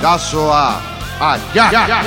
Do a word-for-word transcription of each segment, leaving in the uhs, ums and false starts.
bidazoa Ayak.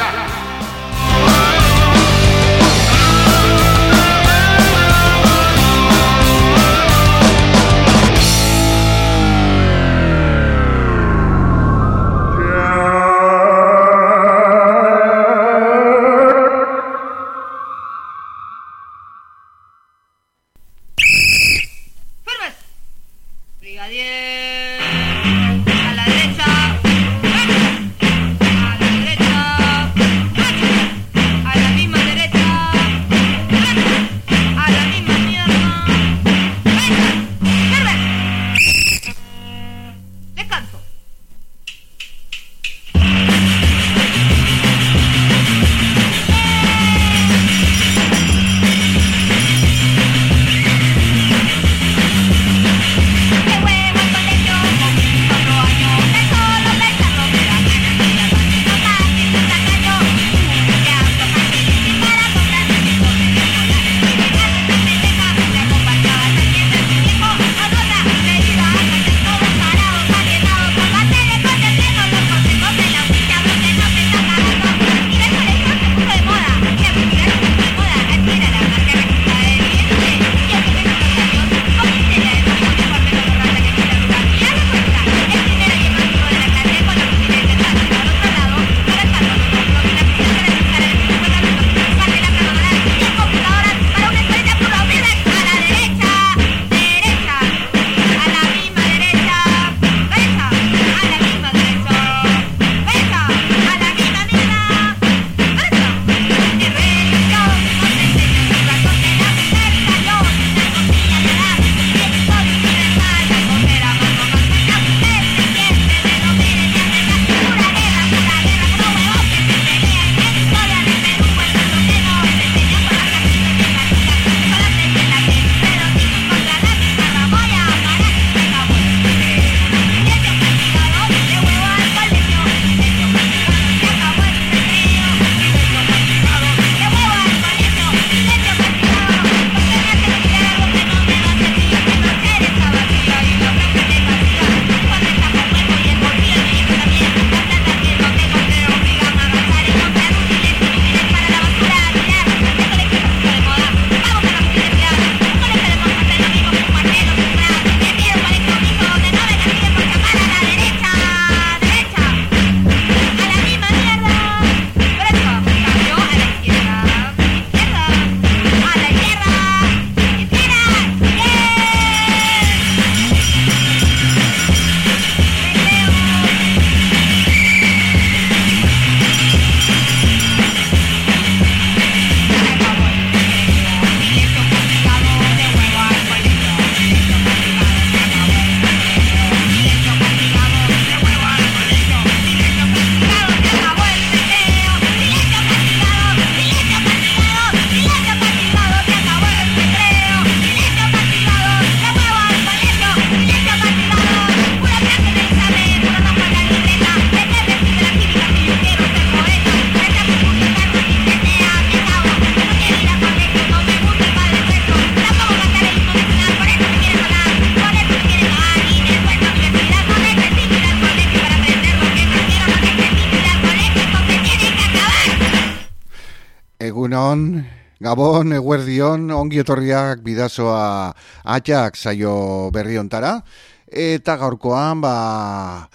Egunon, Gabon, eguerdion, ongi etorriak bidazoa Ayak saio berri hontara. Eta gaurkoan, ba,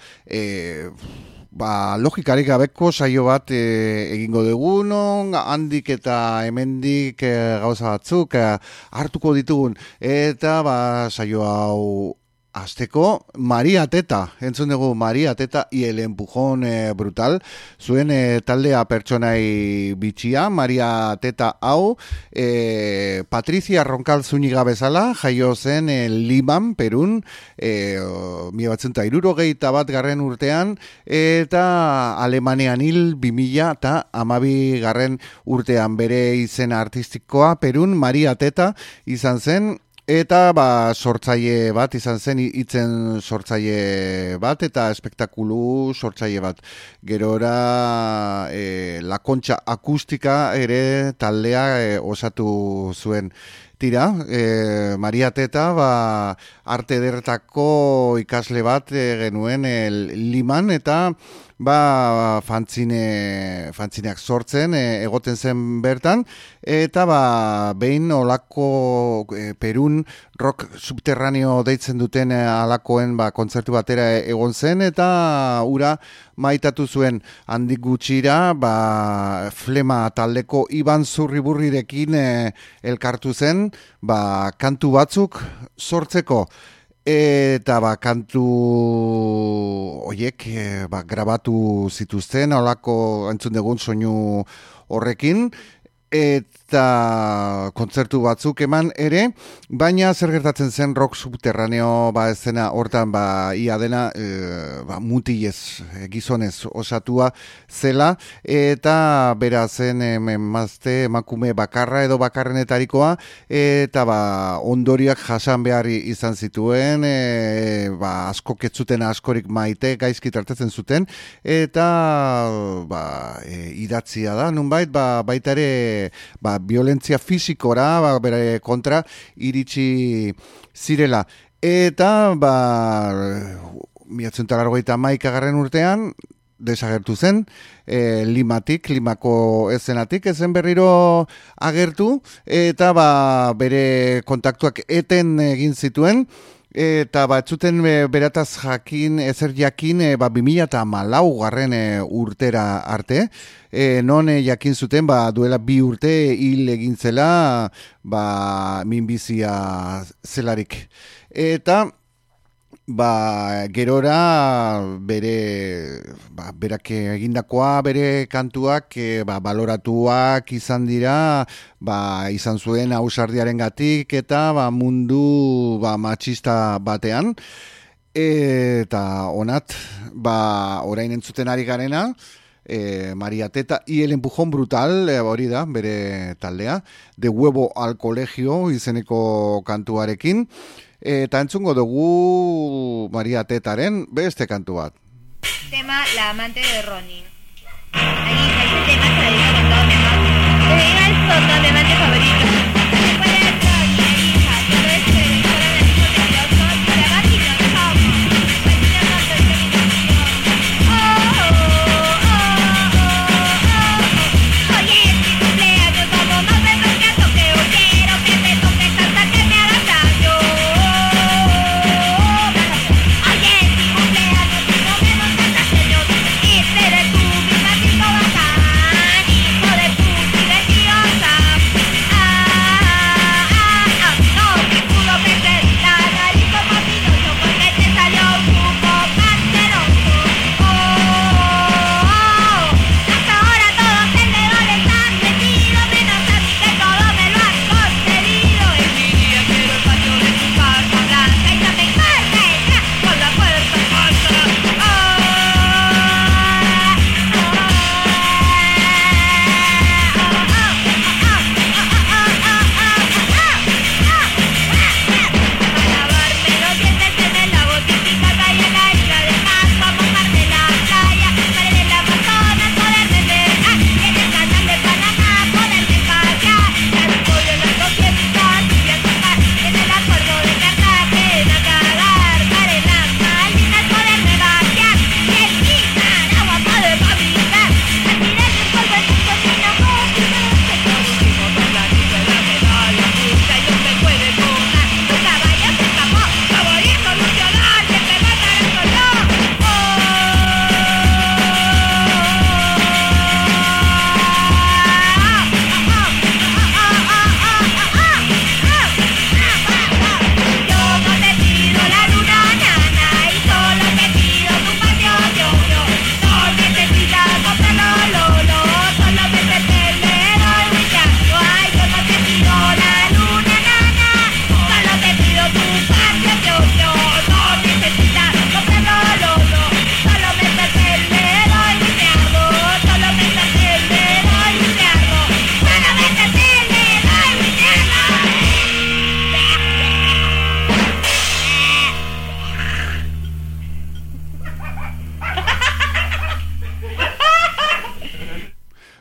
e, ba, logikarik gabeko saio bat e, egingo dugunon, handik eta hemendik e, gauza batzuk e, hartuko ditugun. Eta ba, saio hau azteko, Maria Teta, entzun dugu Maria Teta y el empujón eh, brutal, zuen eh, taldea pertsonai bitxia, Maria Teta hau, eh, Patricia Roncal Zúñiga bezala, jaio zen eh, Liman, Perun, eh, mila batzenta hirurogeita bat garren urtean, eta Alemanian hil bimila eta amabi garren urtean bere izena artistikoa, Perun, Maria Teta izan zen. Eta ba, sortzaile bat izan zen, hitzen sortzaile bat eta espektakulu sortzaile bat. Gerora e, La Concha Akustika ere taldea e, osatu zuen. Tira, e, Maria Teta ba, arte ederretako ikasle bat e, genuen e, Liman eta ba, fantzine, fantzineak sortzen, e, egoten zen bertan, eta ba, behin olako e, Perun rock subterraneo deitzen duten e, alakoen ba, kontzertu batera egon zen, eta ura maitatu zuen handik gutxira, ba, Flema taldeko Iban Zurriburrirekin e, elkartu zen, ba, kantu batzuk sortzeko. Eta ba, kantu horiek ba, grabatu zituzten, holako entzun dugun soinu horrekin, eta kontzertu batzuk eman ere, baina zer gertatzen zen rock subterraneo ba ezena hortan ba ia dena e, ba, mutilez, gizonez osatua zela, eta bera zen emazte emakume bakarra edo bakarrenetarikoa, eta ba ondoriak jasan behar izan zituen, e, ba askok ez zuten askorik maite, gaizki tratatzen zuten, eta ba e, idatzia da, nunbait, ba baita ere ba, violentzia fisikora ba, bere kontra iritsi zirela. Eta ba, mila bederatziehun eta laurogeita hamaikagarren urtean desagertu zen, e, Limatik, Limako ezenatik, ezen berriro agertu, eta ba, bere kontaktuak eten egin zituen, eta batzuten berataz jakin, ezer jakin, e, ba, bi mila hamalau garren e, urtera arte, e, non e, jakin zuten ba, duela bi urte hil egin zela ba, minbizia zelarik. Eta ba, gerora bere ba, berak egindakoa, bere kantuak e, ba, baloratuak izan dira, ba, izan zuen ausardiaren gatik eta ba, mundu ba, matxista batean. Eta onat, ba, orain entzuten ari garena, e, Maria Teta y el empujón brutal, e, hori da, bere taldea, de huevo al colegio izeneko kantuarekin. Eta entzungo dugu Maria Tetaren beste kantu bat. Tema La amante de Ronin. Ahí ese tema se lo dedico con todo mi amor. Le digo al fondo mi amante favorito. Después de Ronin, hija, todo esto de la historia del hijo precioso, y la máquina de Homo. Pues mi amor, soy de mi canción. Oh, oh, oh, oh, oh. Hoy es mi cumpleaños, como más me toque a toque. Hoy quiero que me toques hasta que me hagas daño. Oye, es mi cumpleaños y no me montas a señor. Este eres tú, mi maldito bacán.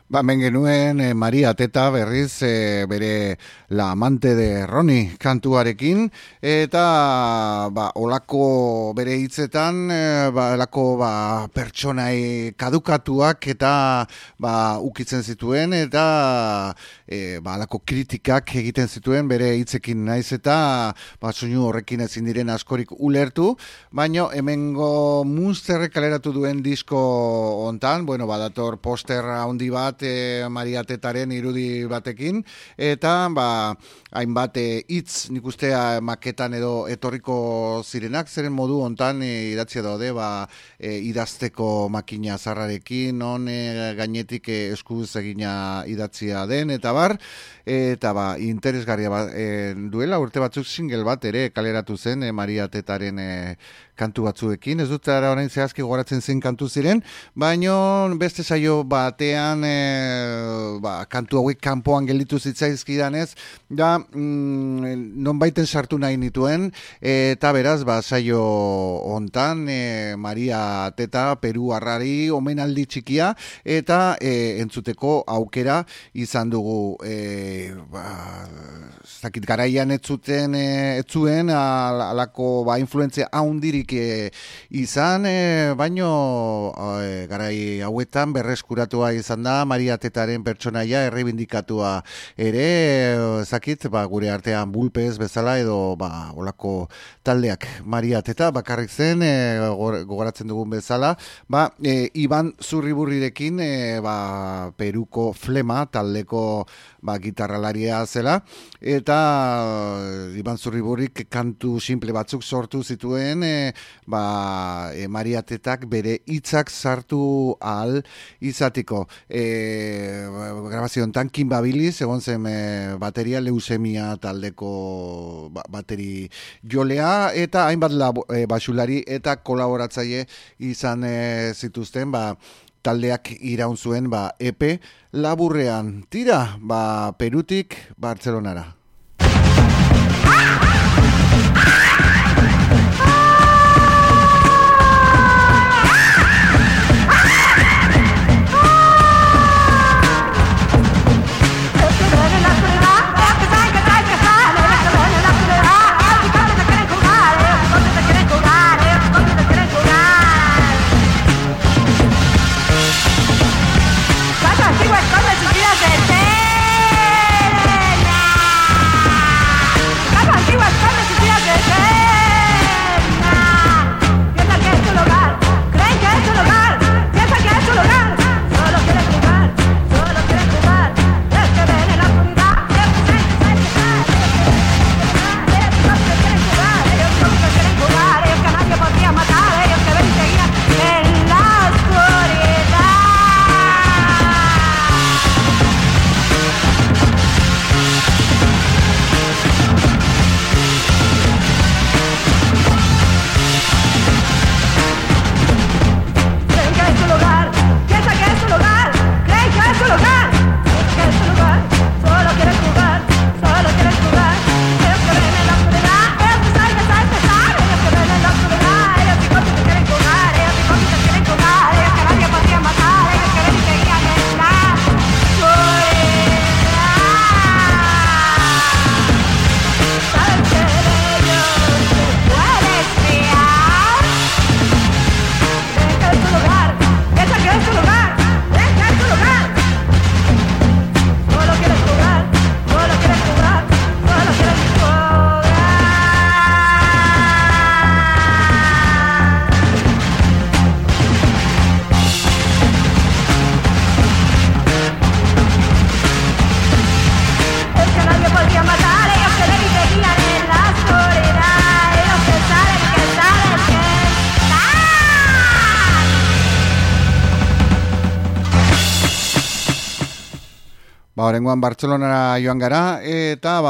Ba, hemen genuen eh, Maria Teta berriz eh, bere La amante de Ronnie kantuarekin, eta ba, olako bere hitzetan, eh, ba, olako ba, pertsonai kadukatuak eta ba, ukitzen zituen, eta eh, ba, olako kritikak egiten zituen bere hitzekin, naiz eta ba, soinu horrekin ezin diren askorik ulertu, baino hemengo Munsterrek kaleratu duen disko hontan, bueno, badator poster handi bat, E, Maria Tetaren irudi batekin, eta ba, hainbat hitz nik ustea maketan edo etorriko zirenak, zeren modu hontan e, idatzia daude ba, e, idazteko makina zarrarekin, non e, gainetik e, eskuz egina idatzia den, eta bar, eta ba, interesgarria ba, e, duela urte batzuk single bat ere kaleratu zen e, Maria Tetaren e, kantu batzuekin, ez dut ara orain zehazki gogoratzen zen kantu ziren, baino beste saio batean e, ba, kantu hauek kanpoan gelditu zitzaizkidanez, da mm, non baiten sartu nahi nituen, eta beraz, ba, saio hontan e, Maria Teta Peru arrari omenaldi txikia, eta e, entzuteko aukera izan dugu, e, ba, zakit garaian ez zuten, e, ez zuen alako ba, influentzia haundirik e, izan, e, baino e, garai hauetan berreskuratua izan da Maria Tetaren pertsonaia errebindikatua ere, e, zakit, ba, gure artean bulpez bezala edo ba, olako taldeak. Maria Teta bakarrik zen, e, gogoratzen dugun bezala, ba, e, Iban Zurriburrirekin e, ba, Peruko Flema taldeko ba, gitarralaria zela, eta Iban Zurriburrik kantu simple batzuk sortu zituen, e, ba, e, Maria Tetak bere hitzak sartu ahal izatiko. E, grabazio hontan Kim Babilis egon zen e, bateria leusemia taldeko ba, bateri jolea, eta hainbat labo, e, basulari eta kolaboratzaile izan e, zituzten, ba, taldeak iraun zuen ba, epe laburrean. Tira, ba, Perutik Bartzelonara. Ba, orengoan Bartzelonara joan gara, eta ba,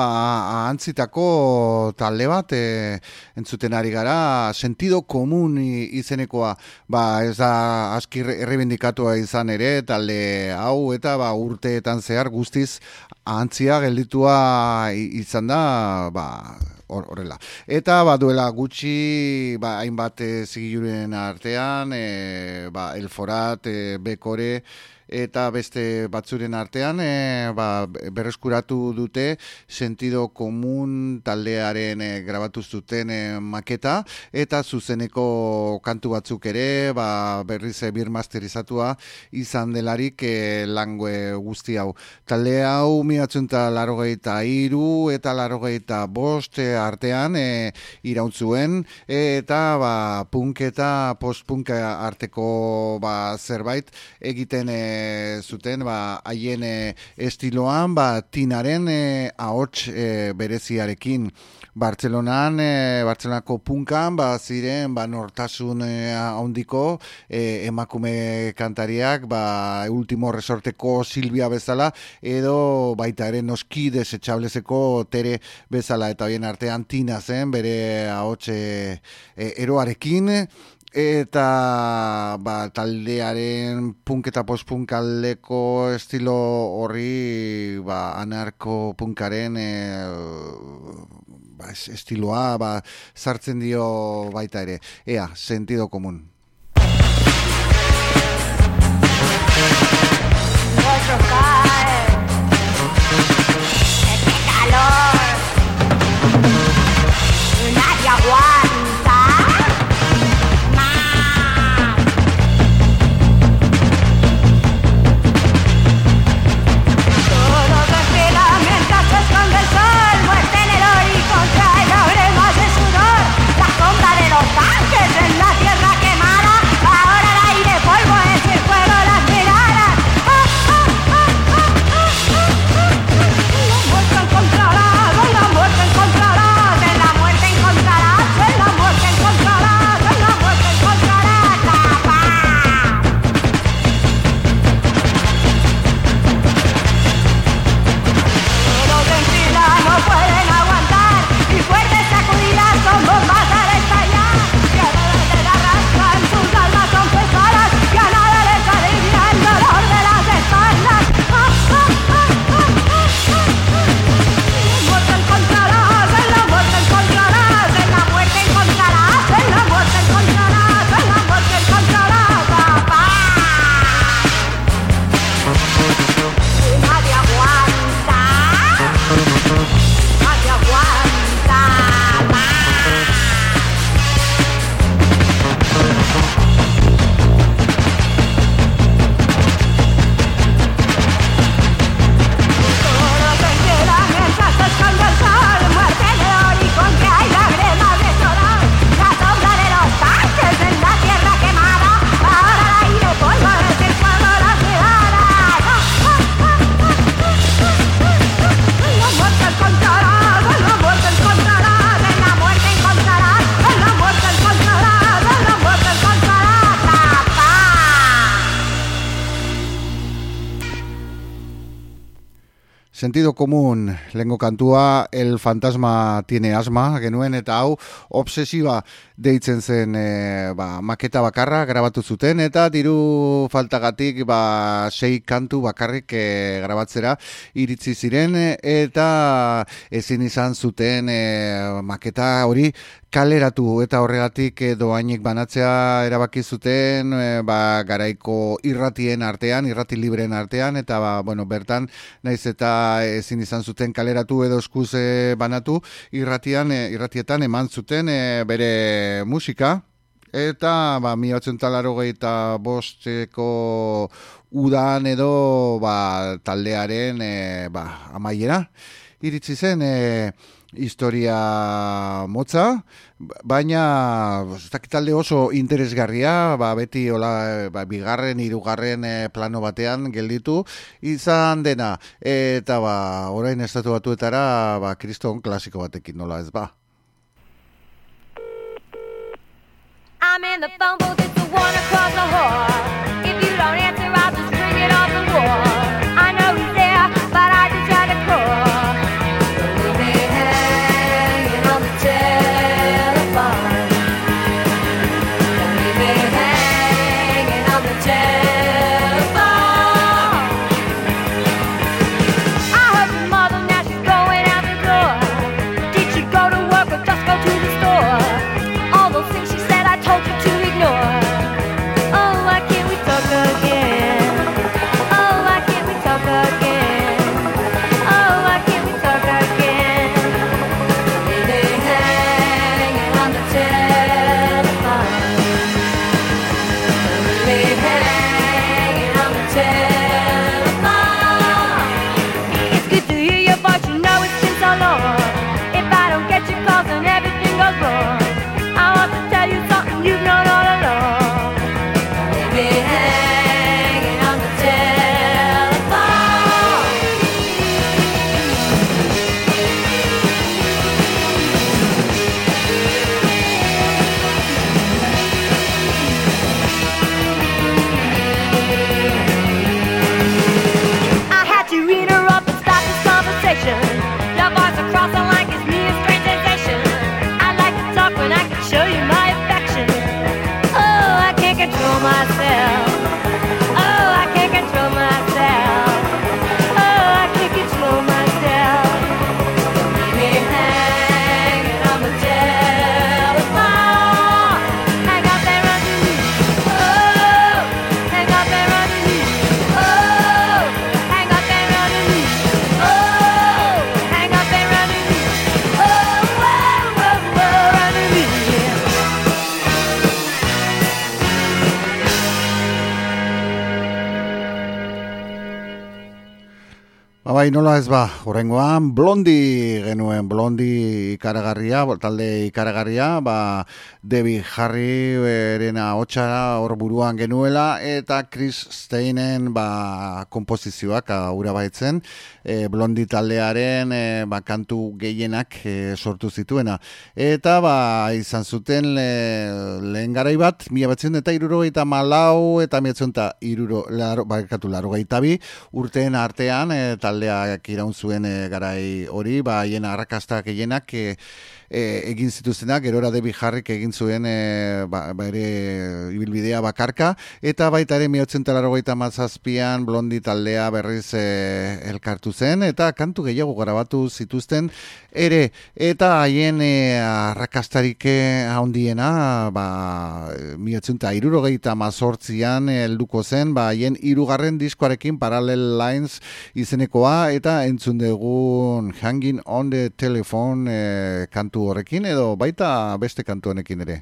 antzitako talde bat e, entzuten ari gara, sentido komun izenekoa, ba, ez da aski errebindikatua izan ere, talde hau, eta ba, urteetan zehar guztiz antzia gelditua izan da, ba, horrela. Eta ba, duela gutxi ba, hainbat e, zigiluren artean, e, ba, Elforat, e, Bekore, eta beste batzuren artean e, ba, berreskuratu dute Sentido Komun taldearen e, grabatu zuten e, maketa, eta zuzeneko kantu batzuk ere ba, berriz e, birmasterizatua izan delarik e, langue guzti hau. Talde hau miratzunta larogeita iru eta larogeita bost e, artean e, irauntzuen, eta ba, punk eta post-punk arteko ba, zerbait egiten e, zuten ba, haien e, estiloan ba, Tinaren e, ahots e, bereziarekin. Bartzelonan, e, Bartzelonako punkan, ba, ziren, ba, nortasun e, handiko e, emakume kantariak, ba, Ultimo Resorteko Silvia bezala, edo baita ere noski desetxablezeko Tere bezala, eta bien artean Tina zen, bere ahots e, e, eroarekin, eta ba, taldearen punk eta post-punk aldeko estilo horri ba, anarko-punkaren e, ba, estiloa ba, sartzen dio baita ere. Ea, Sentido Komun. Otro cae, este calor, nadie aguanta más. Todo desfila mientras se esconde el sol, muerte en el horizonte hay lágrimas de sudor, la sombra de los tanques en la tierra quemada, ahora el aire polvo es el fuego las miradas. Sentido Komun, lehengo kantua, El Fantasma Tiene Asma, genuen, eta hau obsesiba deitzen zen e, ba, maketa bakarra grabatu zuten, eta diru faltagatik ba, sei kantu bakarrik e, grabatzera iritsi ziren, eta ezin izan zuten e, maketa hori kaleratu, eta horregatik e, doainik banatzea erabaki zuten e, ba, garaiko irratien artean, irrati libreen artean, eta ba, bueno, bertan naiz eta ezin izan zuten kaleratu edo eskuz e, banatu, irratian, e, irratietan eman zuten e, bere musika, eta ba, mila bederatziehun eta laurogeita bosteko udan edo ba, taldearen e, ba, amaiera iritsi zen e, historia motza, baina ez dakit talde oso interesgarria, ba, beti hola, ba, bigarren, hirugarren e, plano batean gelditu izan dena, eta ba, orain estatu batuetara ba, kriston klasiko batekin nola ez ba. I'm in the phone booth, it's the one across the hall. If you don't answer, I'll just bring it off the wall. I know he's there, but I just tried to call. Leave me hanging on the telephone. Leave me hanging on the telephone. I heard your mother, now she's going out the door. Did she go to work or just go to the store? All those things she said I told you to ignore. Bai, nola ez ba, horrengoan Blondi genuen, Blondi ikaragarria, talde ikaragarria, ba, Debbie Harry berena hotxara hor buruan genuela, eta Chris Steinen ba, kompozizioak aura baitzen, e, Blondi taldearen e, ba, kantu gehienak e, sortu zituena. Eta ba, izan zuten le, lehen garai bat, mila batzen eta irurogeita malau, eta miatzen eta iruro, laro, barkatu, laro gaitabi, urteen artean, e, taldeak iraun zuen e, garai hori, ba, hien arrakastak gehienak e, e, egin zituztenak, gerora Debbie Harryk egin zuen e, ba, ba ere ibilbidea bakarka, eta baita ere miotzen talarrogeita mazazpian Blondi taldea berriz e, elkartu zen, eta kantu gehiago grabatu zituzten ere, eta haien e, arrakastarik handiena, ba, miotzen ta irurogeita mazortzian helduko zen, ba, haien hirugarren diskoarekin Parallel Lines izenekoa, eta entzun dugun Hanging on the Telephone e, kantu horrekin, edo baita beste kantu honekin ere.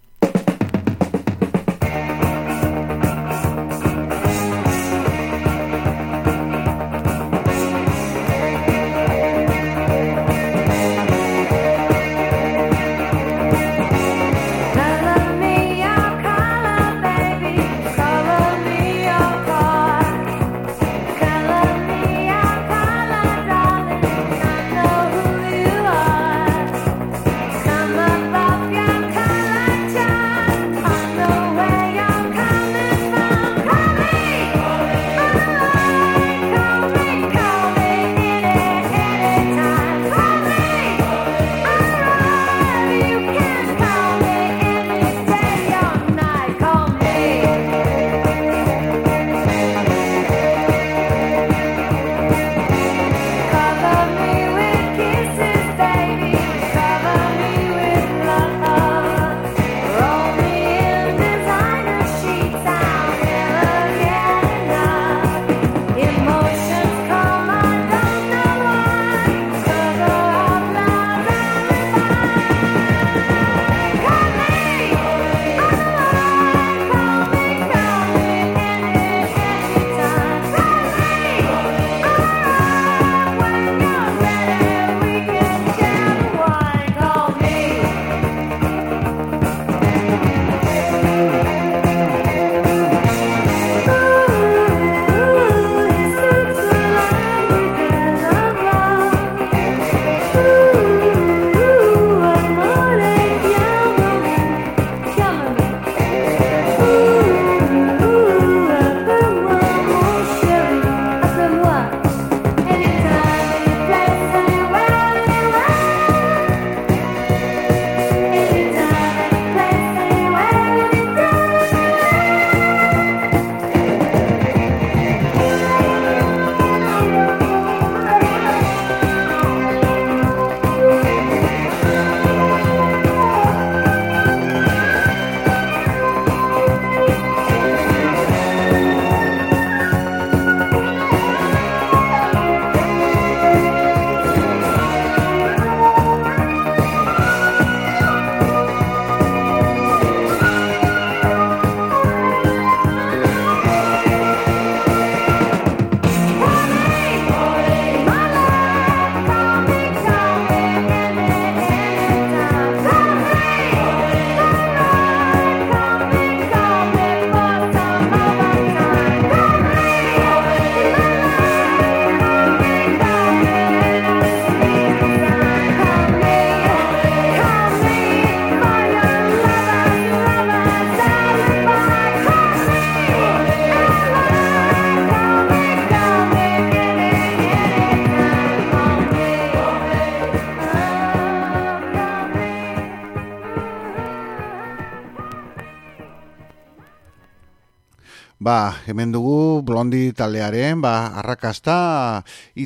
Ba, hemen dugu Blondi taldearen, ba, arrakasta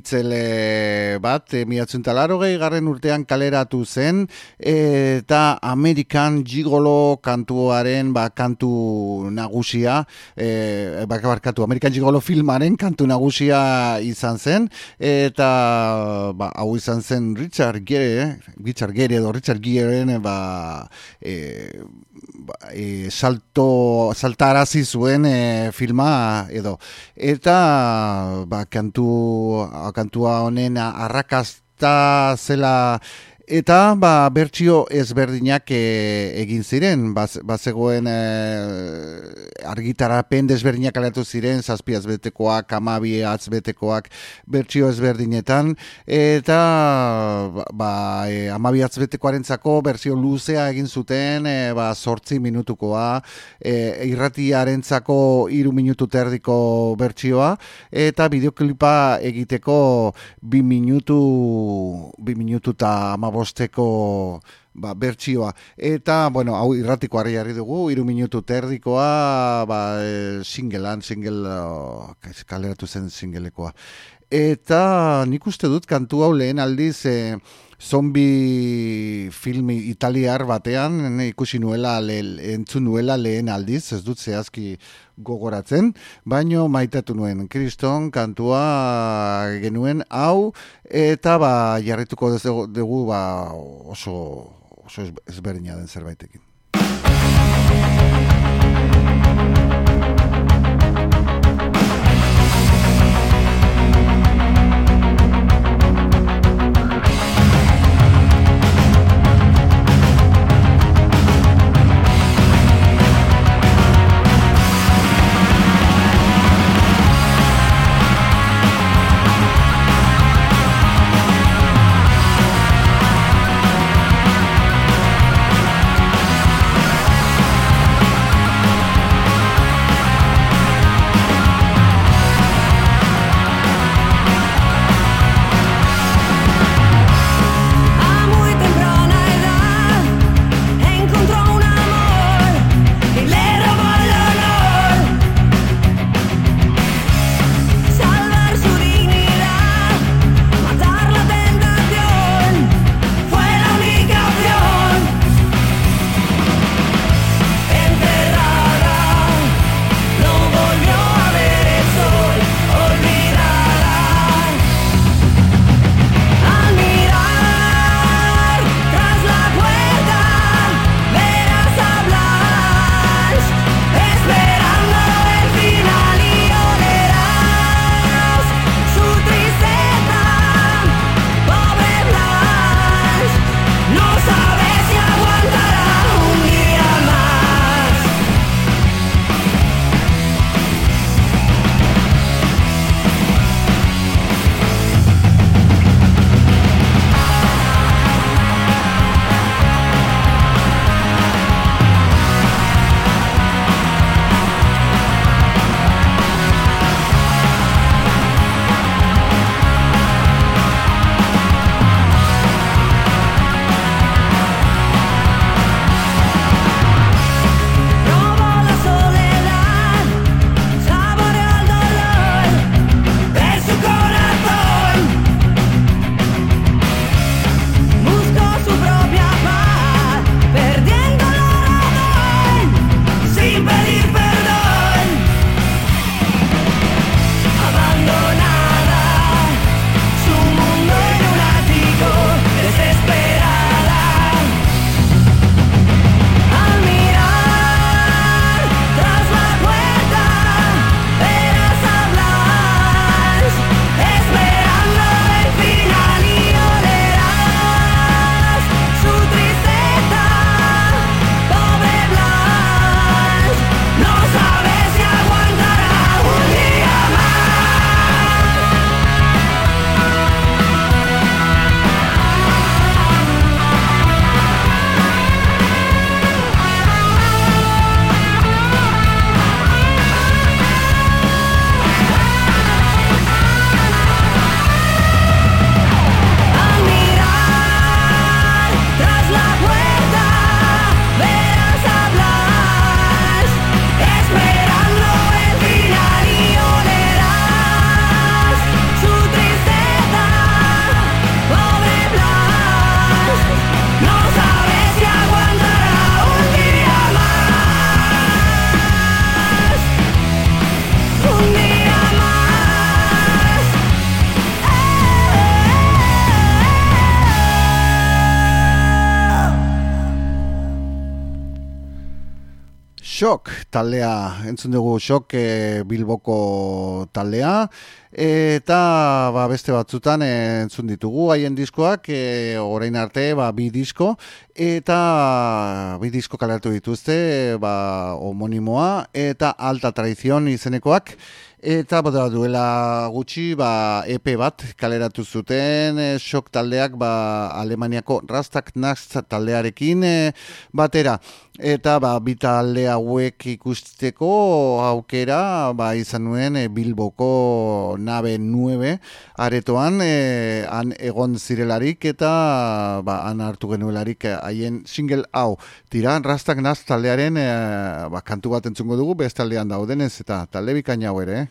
itzele bat, e, miatzen talarogei garren urtean kaleratu zen, eta American Gigolo kantuaren, ba, kantu nagusia, e, barkatu, American Gigolo filmaren kantu nagusia izan zen, eta, ba, hau izan zen Richard Gere, Richard Gere edo Richard Gerearen, ba, e, ba, e, salto, saltarazi zuen, e, filma edo. Eta ba, kantu, kantua honen arrakasta zela eta ba, bertsio ezberdinak e, egin ziren, bazegoen e, argitarapen desberdinak alatu ziren, zazpi azbetekoak, amabi azbetekoak bertsio ezberdinetan, eta ba, e, amabi azbetekoarentzako bertsio luzea egin zuten, e, ba, sortzi minutukoa, e, irratiarentzako hiru minutu terdiko bertsioa, eta bideoklipa egiteko bi minutu, bi minutu eta bosteko ba, bertsioa. Eta, bueno, hau irratiko harri harri dugu, hiru minutu terdikoa, ba, e, singlean, single, uh, kaleratu zen singlekoa. Eta nik uste dut kantu hau lehen aldiz, e, zombi filmi italiar batean, ne, ikusi nuela, le, entzun nuela lehen aldiz, ez dut zehazki gogoratzen, baino maitatu nuen kriston kantua genuen hau, eta ba, jarrituko dugu ba, oso, oso ezberdina den zerbaitekin. We'll be right back. Shock taldea, entzun dugu Shock e, Bilboko taldea, eta ba, beste batzutan e, entzun ditugu haien diskoak, e, orain arte ba, bi disko, eta bi disko kaleratu dituzte, ba, homonimoa, eta Alta Traición izenekoak, eta bada duela gutxi ba, E P bat kaleratu zuten e, Shock taldeak ba, Alemaniako Rastak Nacht taldearekin e, batera. Eta ba, bi talde hauek ikusteko aukera ba, izan nuen e, Bilboko Nave nueve aretoan e, han egon zirelarik eta ba, han hartu genuelarik e, haien single hau. Tira, Rastak Nacht taldearen e, ba, kantu bat entzungo dugu bestaldean daudenez eta talde bikaina hau ere. Eh?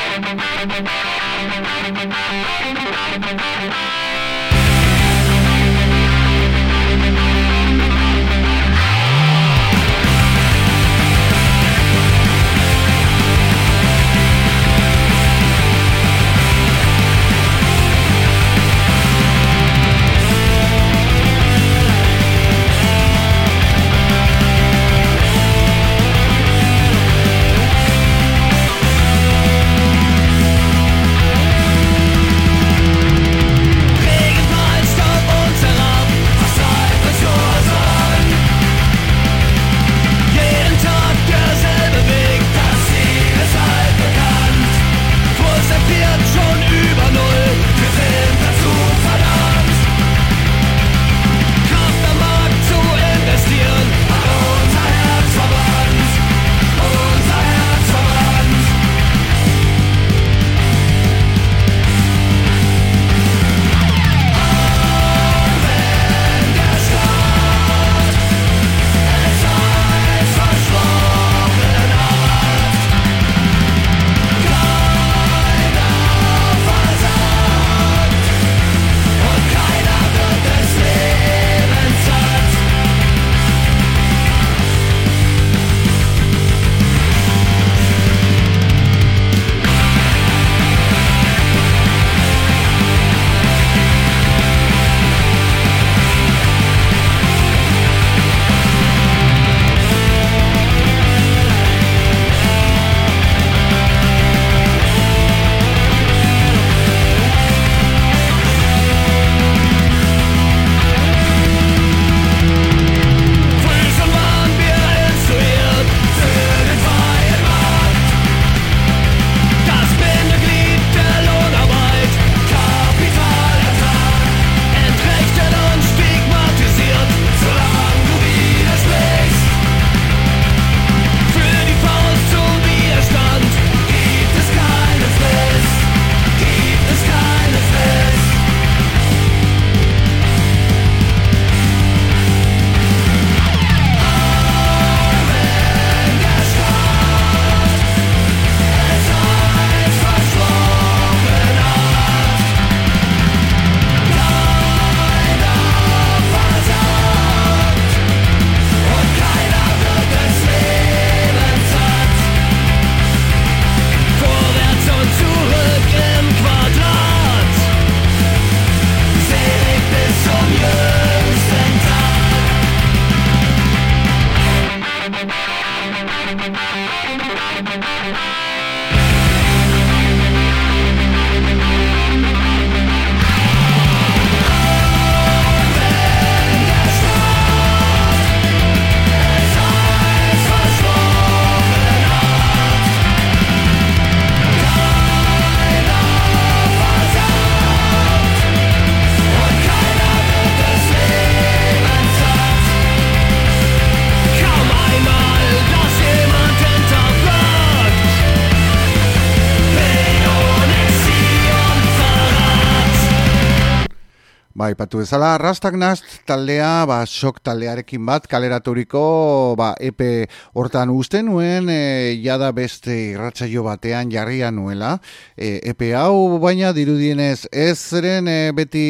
Bai, patu bezala, Rastak Nacht taldea, ba, Shock taldearekin bat, kaleraturiko, ba, E P hortan uste nuen, e, jada beste irratsaio batean jarria nuela, e, E P hau, baina dirudienez ez zeren, e, beti,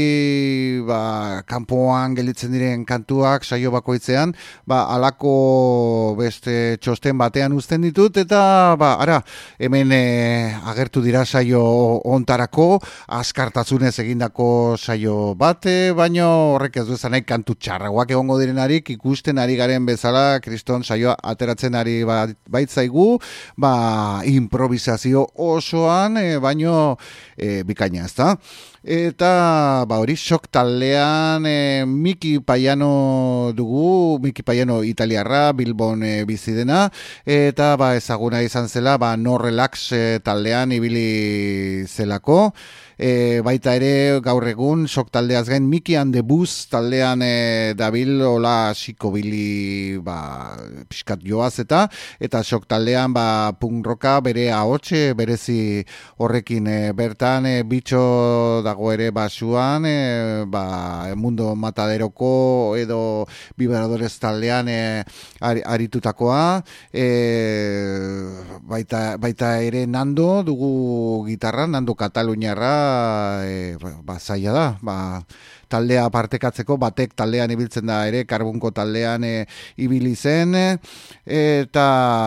ba, kanpoan gelitzen diren kantuak, saio bakoitzean, ba, alako beste txosten batean uzten ditut, eta, ba, ara, hemen e, agertu dira saio ontarako, askartasunez egindako saio bat, bat, e, baino horrek ez du esan nahi kantu txarragoak egongo direnarik, ikusten ari garen bezala, kriston saioa ateratzen ari baitzaigu, ba, improvisazio osoan, e, baino e, bikaina, ez da? Eta ba hori Shock taldean e, Miki Paiano dugu, Miki Paiano italiarra, Bilbon e, bizi dena, eta ba ezaguna izan zela ba No Relax e, taldean ibili zelako. E, baita ere gaur egun Shock taldeaz gain Miki and the Bus taldean e, dabil hola psikobili ba pixkat joaz eta eta Shock taldean ba punk rocka bere ahotse berezi horrekin e, bertan e, bitxo dago ere basuan e, ba Mundo Mataderoko edo Vibradores taldean e, aritutakoa e, baita, baita ere Nando dugu gitarra, Nando Kataluniarra e, ba, zaila da, ba, taldea partekatzeko, batek taldean ibiltzen da ere, Karbunko taldean e, ibili zen, eta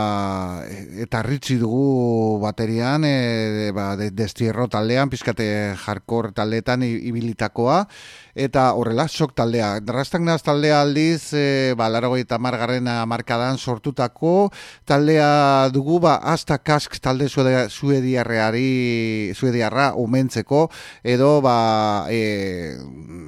eta Ritzi dugu baterian, e, ba, de, Destierro taldean, pizkate hardcore taldeetan ibilitakoa, eta horrela, Shock taldea. Rastak Naz taldea aldiz, e, ba, laurogeita hamargarren hamarkadan sortutako taldea dugu, ba, Hasta Kask talde suediarreari, suediarra omentzeko, edo, ba, e,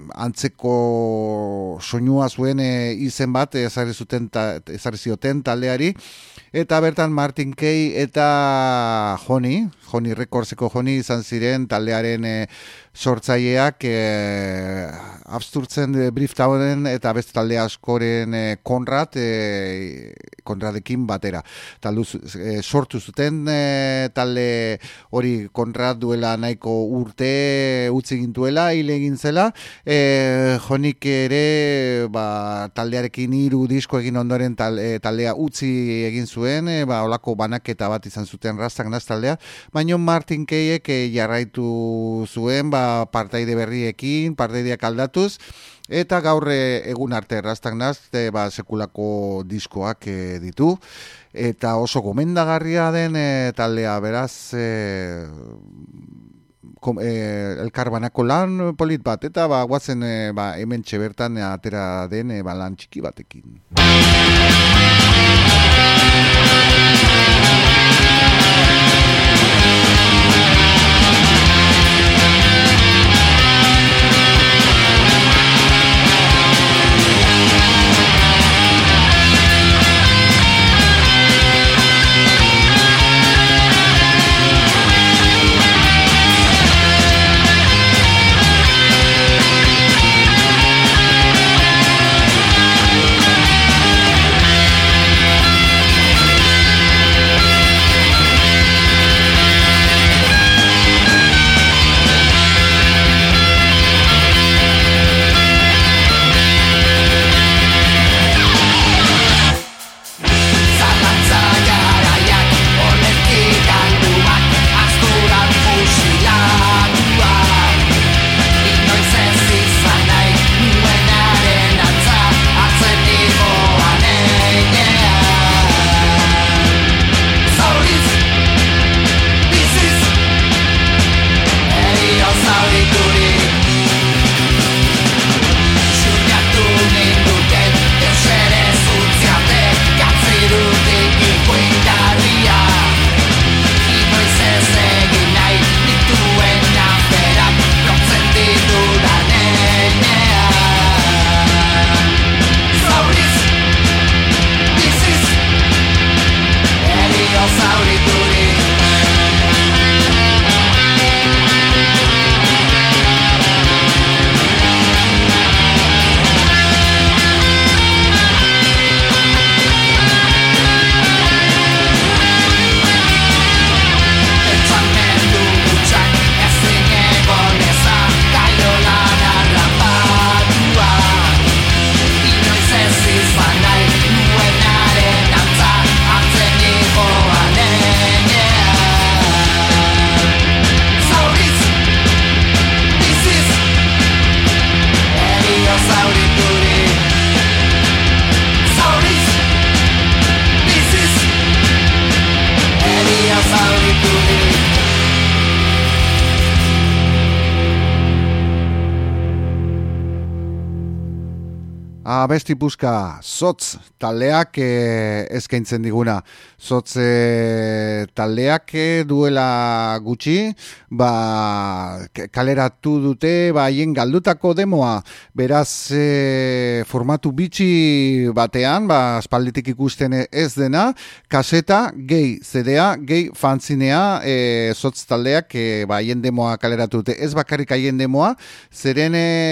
antzeko soinua zuen e, izen bat ezarri zuten ta, ezarri zioten taldeari, eta bertan Martin Kay eta Joni, Joni Recordseko Joni izan ziren taldearen e, sortzaileak e, absturtzen e, Brieftownen eta beste talde askoren e, Konrad e, Konradekin batera. Taldu, e, sortu zuten e, talde hori Konrad duela nahiko urte utzi gintuela, hile egin zela, e, Jonik ere ba, taldearekin hiru disko egin ondoren tal, e, taldea utzi egin zuen, e, ba, olako banaketa bat izan zuten Rastak Naz taldea, baina Martin Kayek e, jarraitu zuen, ba, partaide berriekin, partaideak aldatuz, eta gaur egun arte Rastak Naz e, ba, sekulako diskoak e, ditu, eta oso gomendagarria den e, taldea, beraz e, kom, e, elkarbanako lan polit bat, eta ba, guazen e, ba, hemen txebertan atera den e, ba, lan txiki batekin. Abesti puzka Zotz taldeak e, eskaintzen diguna. Zotz e, taldeak e, duela gutxi, ba, kaleratu dute ba, haien galdutako demoa. Beraz, e, formatu bitxi batean, ba, aspalditik ikusten ez dena, kaseta, gehi zedea, gehi fanzinea, e, Zotz taldeak e, ba, haien demoa kaleratu dute. Ez bakarrik haien demoa, zeren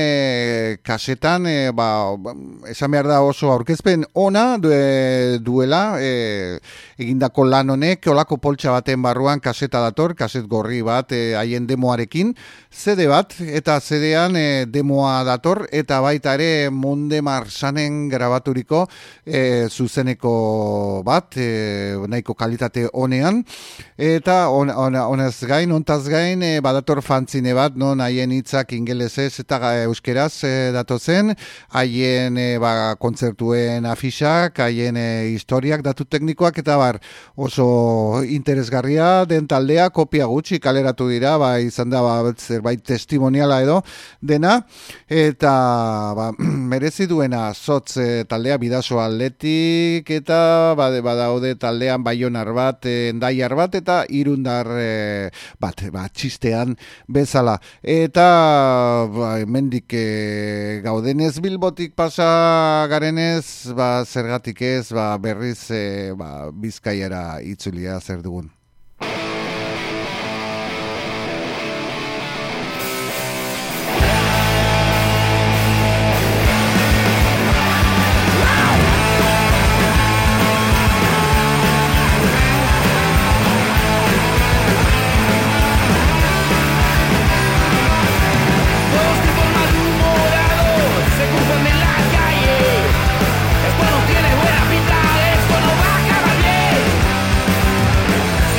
e, kasetan, e, ba, esan behar da oso aurkezpen ona du, duela e, egindako lan honek, olako poltsa baten barruan kaseta dator, kaset gorri bat e, haien demoarekin, zede bat, eta zedean e, demoa dator, eta baita ere Monde Marsanen grabaturiko e, zuzeneko bat, e, nahiko kalitate honean, eta on, on, onez gain, ontaz gain, e, badator fantzine bat, non haien hitzak ingelesez eta euskeraz e, datozen, haien E, ba, kontzertuen afixak, haien e, historiak, datu teknikoak, eta bar, oso interesgarria den taldea, kopia gutxi kaleratu dira, ba, izan da ba, zerbait testimoniala edo dena, eta ba, merezi duena Zotz e, taldea Bidaso Atletik, eta ba, badaude taldean Baionar bat, e, Endaiar bat, eta Irundar e, bat, ba, txistean bezala. Eta ba, mendik e, gaudenez Bilbotik pasa garenez, ba, zergatik ez, ba, berriz e, ba, Bizkaiara itzulia zer dugun. Esto no tiene buena pinta, esto no va a acabar bien.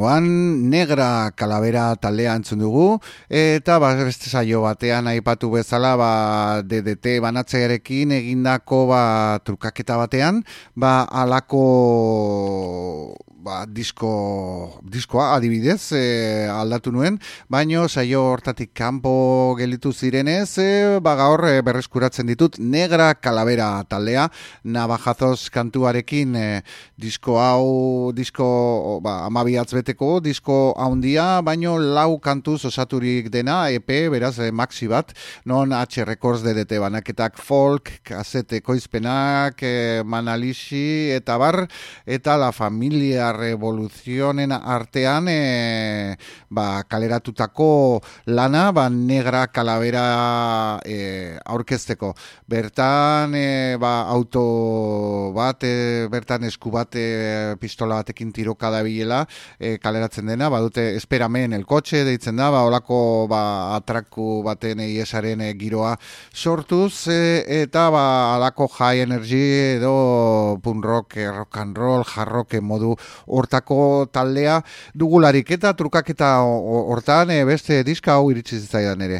oraingoan Negra Calavera taldea entzun dugu, eta ba, beste saio batean aipatu bezala ba, D D T banatzearekin egindako ba, trukaketa batean, ba, alako ba, disko, diskoa adibidez e, aldatu nuen, baino saio hortatik kanpo gelitu zirenez, e, ba, gaur e, berreskuratzen ditut Negra Calavera taldea, Navajazos kantuarekin e, disko hau, disko ba, amabiatz beteko, disko haundia, baino lau kantuz osaturik dena, E P, beraz, e, maxi bat, non H Records D D T banaketak folk, kasete koizpenak, e, Manalixi, eta bar, eta La Familia Revoluzionen artean e, ba, kaleratutako lana ba, Negra Calavera e, aurkezteko. Bertan e, ba, auto bat, e, bertan esku bat e, pistola batekin tiroka da bilela e, kaleratzen dena, badute esperamen el kotxe deitzen da, ba, olako ba, atraku baten iesaren e, giroa sortuz e, eta ba, alako high energy edo punk rock, e, rock and roll, hard rock modu hortako taldea dugularik, eta trukaketa hortan e, beste diska hau iritsi zitzaidan ere.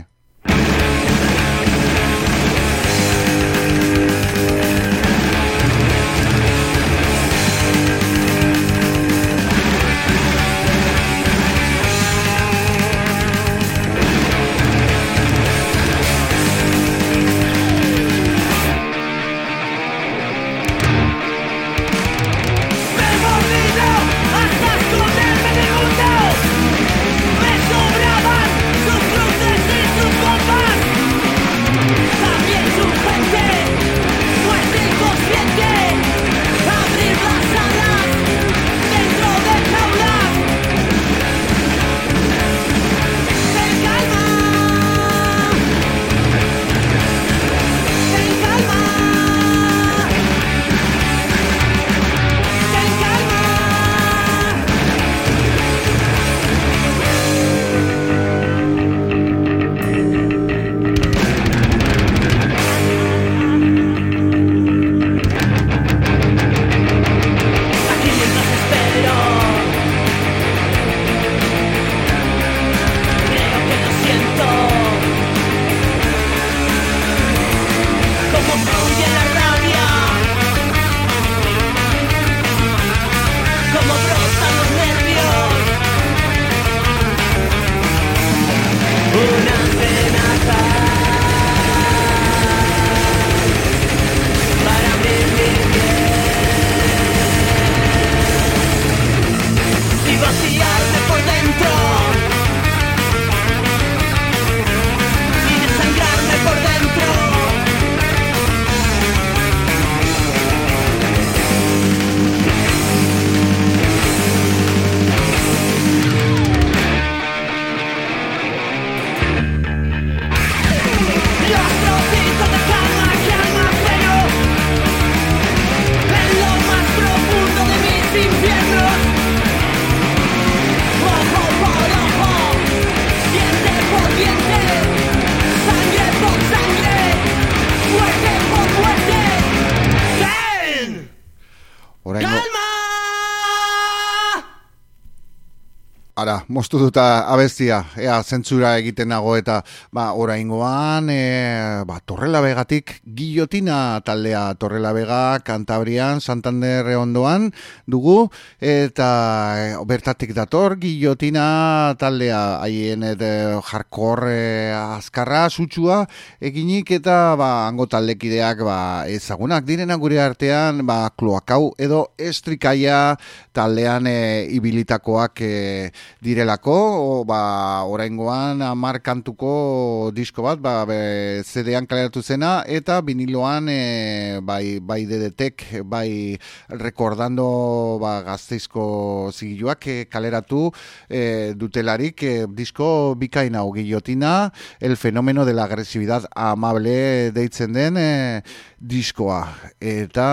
Ara, moztu duta abestia, ea, zentzura egiten nago eta ba, oraingoan, e, ba, Torrelavagatik Guillotina taldea, Torrelavega, Kantabrian, Santander ondoan dugu, eta e, bertatik dator Guillotina taldea, haien e, hardcore e, azkarra, sutsua eginik, eta ba, hango taldekideak ba, ezagunak direna gure artean, ba, Kloakau edo Estrikaia taldean e, ibilitakoak e, direlako, o, ba, oraingoan hamar kantuko disko bat, ba, C D-an kaleratu zena, eta viniloan e, bai, bai D D T-ek, bai rekordando ba, Gasteizko zigiluak e, kaleratu e, dutelarik e, disko bikaina, Guillotina, el fenómeno de la agresividad amable deitzen den e, diskoa. Eta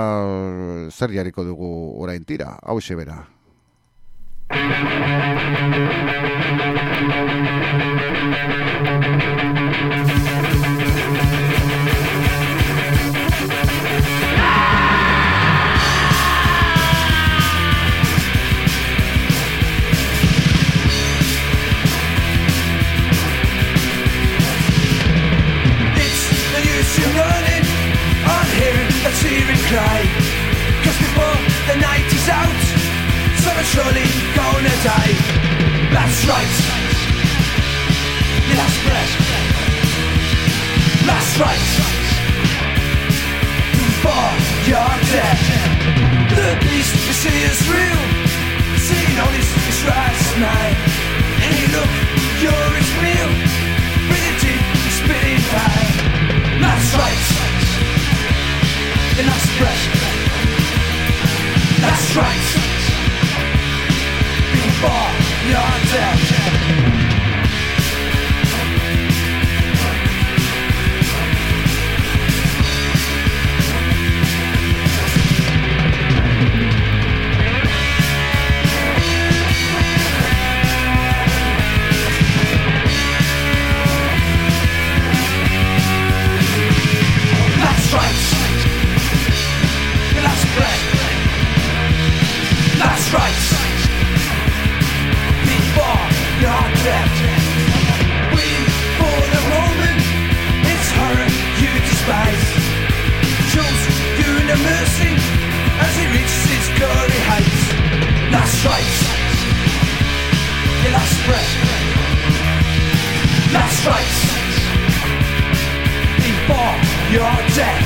zer jarriko dugu orain tira, hau bera. cry, cause before the night is out, someone's surely gonna die. That's right, your last breath. That's right, before you're dead. The beast you see is real, seeing all this is rational. Hey look, you're is real, breathe deep, spitting high. That's right, your last breath. That's right, before you're dead. That's right, your last breath. That's right, before you're dead. Waiting for the moment, it's her you despise. Shows you no mercy as he reaches its gory heights. That's right, your last breath. That's right, before you're dead.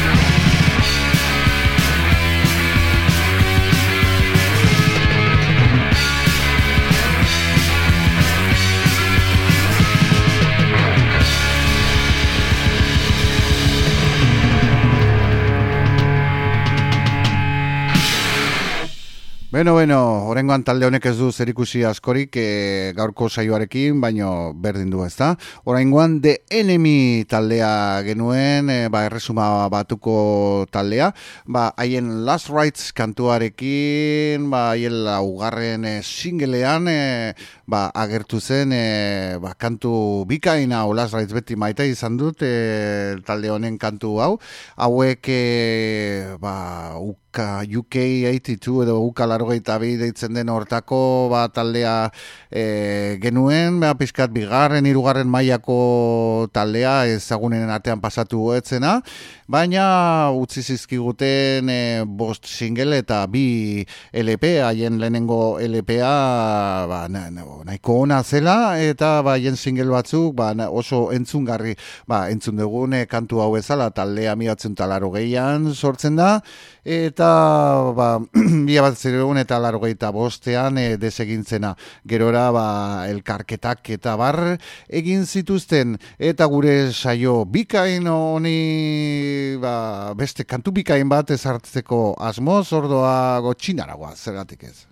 Beno, beno, orengoan talde honek ez du zerikusi askorik e, gaurko saioarekin, baino berdin du, ezta? Oraingoan The Enemy taldea genuen, e, ba, erresuma batuko taldea, ba, haien Last Rites kantuarekin, ba, haien laugarren e, singlean, e, ba, agertu zen, e, ba, kantu bikaina, o Last Rites beti maite izan dut, e, talde honen kantu hau, hauek, e, ba, U K eighty-two edo U K laurogeita bi deitzen den hortako ba, taldea e, genuen, ba, pizkat bigarren, hirugarren mailako taldea ezagunen artean pasatu etzena, baina utzi zizkiguten e, bost single eta bi L P, haien lehenengo L P-a ba, na, na, nahiko ona zela, eta ba, haien single batzuk ba, na, oso entzungarri, ba, entzun dugun e, kantu hau ezala, taldea miratzen talarogeian sortzen da, eta ba, bia bat zeregun eta largoita bostean e, desegintzena. Gerora ba, elkarketak eta bar egin zituzten, eta gure saio bikain honi ba, beste kantu bikain bat ezartzeko asmoz, ordoa gotxinaragoa, zergatik ez.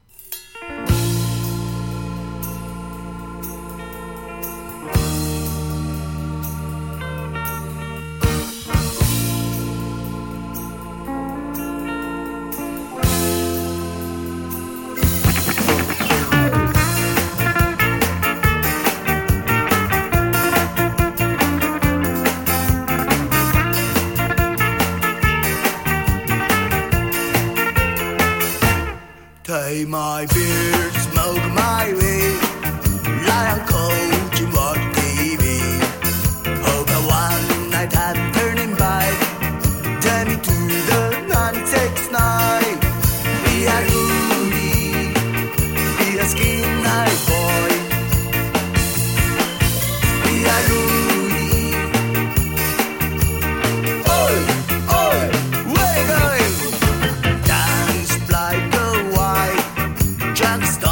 Take my beard, smoke my weed, lie on couch and watch T V. Hope a one night I'm turning by, take me to the ninety-six night. Be a Rudy, be a skin night boy. Be a Rudy. Oi, oi, where you going? Dance like a white drunk star.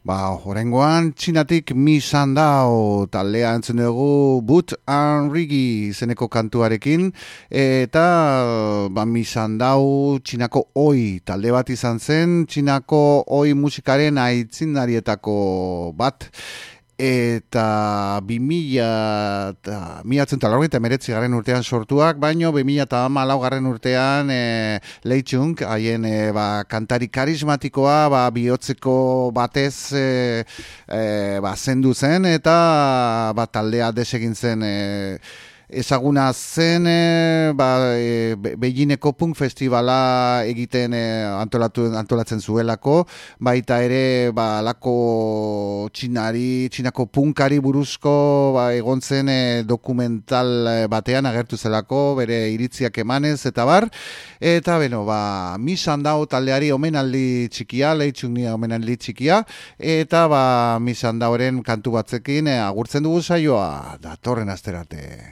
Ba, horrengoan, txinatik Mi Sandao taldea entzun dugu Boot and Rigi izeneko kantuarekin, eta ba, Mi Sandao txinako oi talde bat izan zen, txinako oi musikaren aitzindarietako bat, eta bi mila eta meretzi garren urtean sortuak, baino bi mila eta hamalau garren urtean e, Leitzung, haien e, ba, kantari karismatikoa ba, bihotzeko batez e, e, ba, zendu zen, eta ba, taldea desegin zen e, ezaguna zen e, ba, e, Beijineko punk festivala egiten e, antolatu, antolatzen zuelako, baita ere ba, lako txinari, txinako punkari buruzko ba, egon zen e, dokumental batean agertu zelako, bere iritziak emanez eta bar, eta beno, ba, Mi Sandao taldeari omenaldi txikia, Leitzungnia omenaldi txikia, eta ba, Mi Sandaoren kantu batzekin e, agurtzen dugu saioa, datorren asterarte.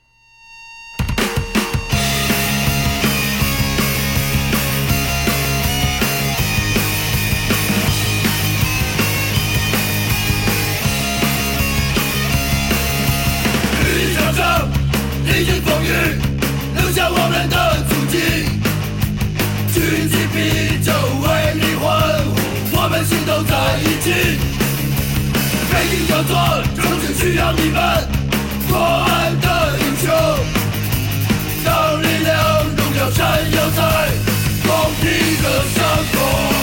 历经风雨，留下我们的足迹。举起啤酒为你欢呼，我们心都在一起。北京叫做正经需要你们国安的英雄，让力量荣耀闪耀在公平的上空。